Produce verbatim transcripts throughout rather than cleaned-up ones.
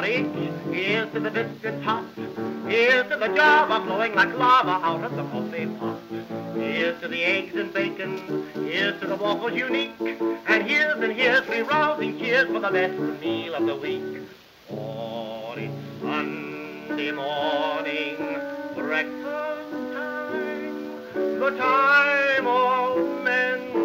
porridge. Here's to the biscuit hot. Here's to the java flowing like lava out of the coffee pot. Here's to the eggs and bacon. Here's to the waffles unique. And here's and here's three rousing cheers for the best meal of the week. Oh, it's Sunday morning, breakfast time, the time all men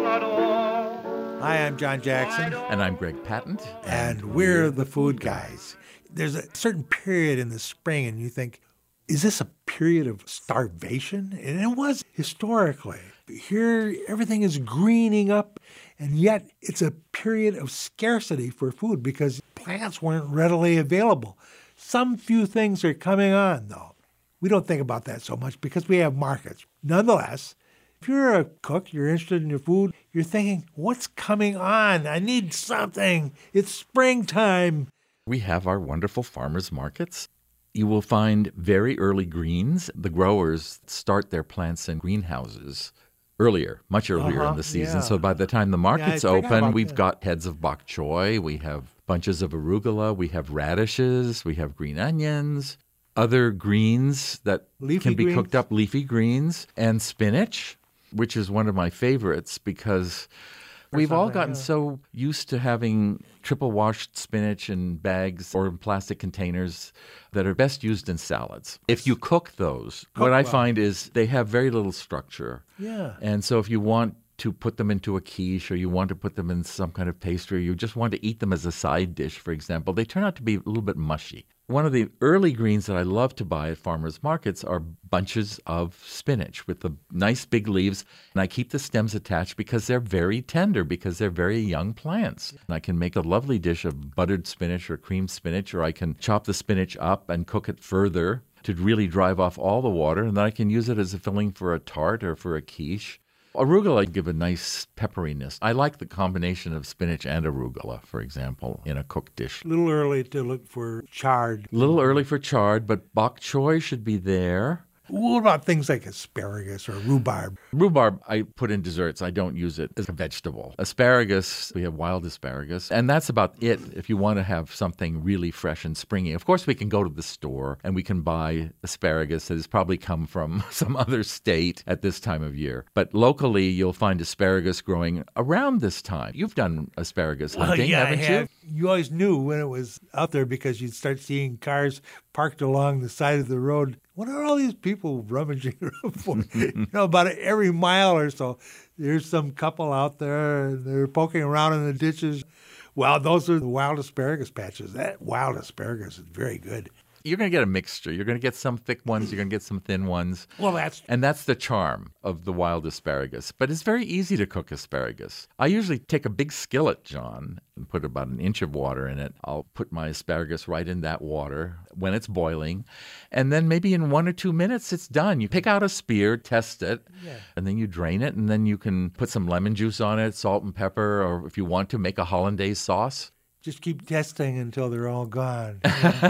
adore. Hi, I'm John Jackson. And I'm Greg Patent. And we're the Food Guys. There's a certain period in the spring, and you think, is this a period of starvation? And it was historically. Here, everything is greening up, and yet it's a period of scarcity for food because plants weren't readily available. Some few things are coming on, though. We don't think about that so much because we have markets. Nonetheless, if you're a cook, you're interested in your food, you're thinking, what's coming on? I need something. It's springtime. We have our wonderful farmers markets. You will find very early greens. The growers start their plants in greenhouses earlier, much earlier uh-huh, in the season. yeah. So by the time the market's yeah, open, we've that. got heads of bok choy, we have bunches of arugula, we have radishes, we have green onions, other greens that leafy can be greens. cooked up, leafy greens, and spinach, which is one of my favorites because we've all gotten yeah. so used to having triple washed spinach in bags or in plastic containers that are best used in salads. If you cook those, Cook what I well. find is they have very little structure. Yeah. And so if you want to put them into a quiche or you want to put them in some kind of pastry, you just want to eat them as a side dish, for example, they turn out to be a little bit mushy. One of the early greens that I love to buy at farmers markets are bunches of spinach with the nice big leaves. And I keep the stems attached because they're very tender, because they're very young plants. And I can make a lovely dish of buttered spinach or creamed spinach, or I can chop the spinach up and cook it further to really drive off all the water. And then I can use it as a filling for a tart or for a quiche. Arugula give a nice pepperiness. I like the combination of spinach and arugula, for example, in a cooked dish. A little early to look for chard. A little early for chard, but bok choy should be there. What about things like asparagus or rhubarb? Rhubarb, I put in desserts. I don't use it as a vegetable. Asparagus, we have wild asparagus, and that's about it if you want to have something really fresh and springy. Of course, we can go to the store and we can buy asparagus that has probably come from some other state at this time of year. But locally, you'll find asparagus growing around this time. You've done asparagus hunting, well, yeah, haven't I have. you? You always knew when it was out there because you'd start seeing cars parked along the side of the road. What are all these people rummaging around for? You know, about every mile or so, there's some couple out there, and they're poking around in the ditches. Well, those are the wild asparagus patches. That wild asparagus is very good. You're going to get a mixture. You're going to get some thick ones. You're going to get some thin ones. Well, that's... And that's the charm of the wild asparagus. But it's very easy to cook asparagus. I usually take a big skillet, John, and put about an inch of water in it. I'll put my asparagus right in that water when it's boiling. And then maybe in one or two minutes, it's done. You pick out a spear, test it, Yeah. and then you drain it. And then you can put some lemon juice on it, salt and pepper, or if you want to, make a hollandaise sauce. Just keep testing until they're all gone.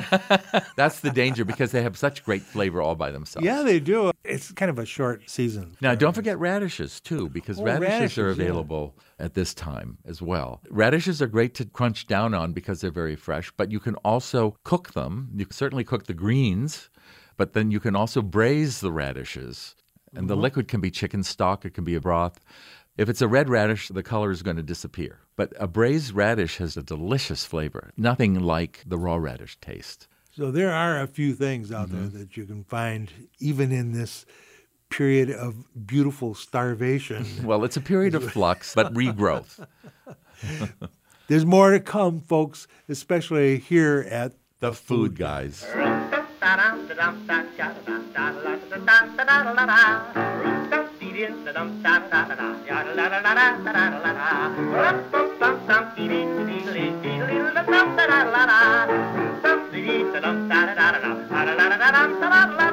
That's the danger because they have such great flavor all by themselves. Yeah, they do. It's kind of a short season. Now, don't forget radishes, too, because Oh, radishes, radishes, are yeah. available at this time as well. Radishes are great to crunch down on because they're very fresh, but you can also cook them. You can certainly cook the greens, but then you can also braise the radishes. And Mm-hmm. the liquid can be chicken stock, it can be a broth. If it's a red radish, the color is going to disappear. But a braised radish has a delicious flavor, nothing like the raw radish taste. So there are a few things out Mm-hmm. there that you can find even in this period of beautiful starvation. Well, it's a period of flux, but regrowth. There's more to come, folks, especially here at The Food Guys. Da